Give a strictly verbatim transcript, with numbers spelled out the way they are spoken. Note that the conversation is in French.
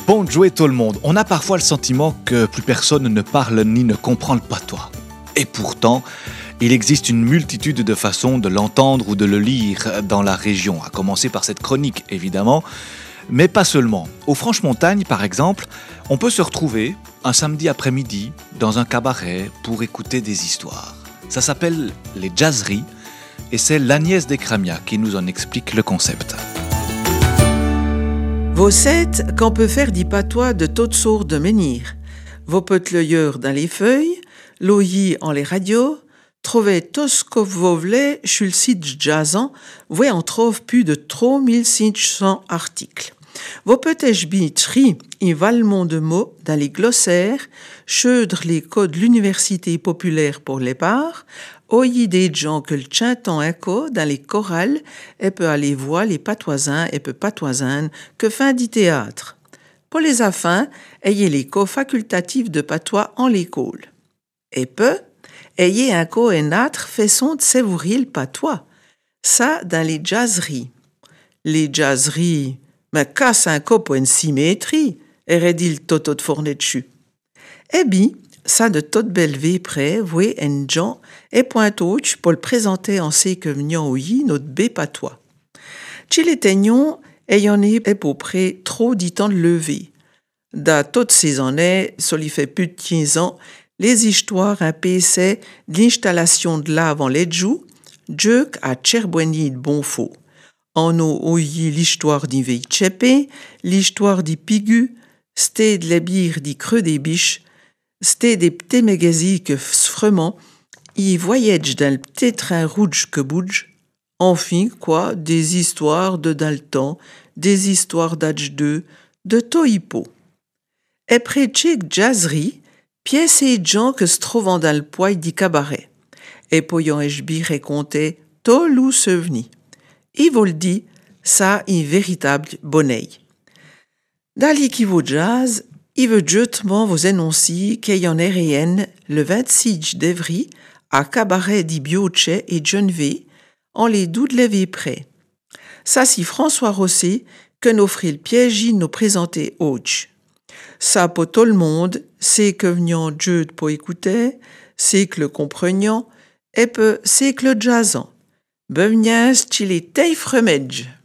Bon jouer tout le monde, on a parfois le sentiment que plus personne ne parle ni ne comprend le patois. Et pourtant, il existe une multitude de façons de l'entendre ou de le lire dans la région, à commencer par cette chronique évidemment, mais pas seulement. Au Franche-Montagne par exemple, on peut se retrouver un samedi après-midi dans un cabaret pour écouter des histoires. Ça s'appelle les Jazzeries et c'est l'Agnès Descramiat qui nous en explique le concept. Vos sept qu'on peut faire des patois de toutes sortes de menhir. Vos peut-leyeurs dans les feuilles, l'oyi en les radios, trouvez tout ce que vous voulez sur le site jazzant, où on trouve plus de trois mille cinq cents articles. Vos peut-être bitri et valmont de mots dans les glossaires, cheudre les codes de l'université populaire pour les parts, oyi des gens que le chantant écho dans les chorales et peut aller voir les patoisins et peu patoisines que fin du théâtre. Pour les affins, ayez les cours facultatifs de patois en l'école. Et peu, ayez un cours énâtre façon de savourer le patois. Ça dans les jazzeries. Les jazzeries, mais casse un cours pour une symétrie, et redit le toto de fournet dessus. Eh bien, ça de toute belle vie près, voué un gens et pointouch pour le présenter en ce que venions ouï notre bé patois. Chile tegnon, ayant eu à peu près trop dit temps de lever. Da toutes ces années, ça lui fait plus de quinze ans, les histoires impéçaient de l'installation de là avant les joues, djuk à Tcherboigny de Bonfaux. En a ouï l'histoire d'y veille tchépé, l'histoire d'y pigu, c'était de la bière d'y creux des biches, c'était des petits magazines que vraiment, y voyage dans le petit train rouge que bouge. Enfin, quoi, des histoires de dans le temps, des histoires d'âge deux, de Toipo. Et près de chaque jazzerie, pièces et gens que se trouvent dans le poil du cabaret. Et poyant echbi raconter tout l'ou seveni. Il vous le dit, ça est véritable bonnet. Dans l'équivo jazz, il veut justement vous annoncer qu'il y en a rien le vingt-six d'avril à Cabaret di Bioche et Genvé, en les douze levées près. Ça, c'est François Rosset que nous offrit le piège nous présenter Auch. Ça, pour tout le monde, c'est que venions Dieu pour écouter, c'est que le comprenions, et peu, c'est que le jazzant. Beveniens, tu les teif remède.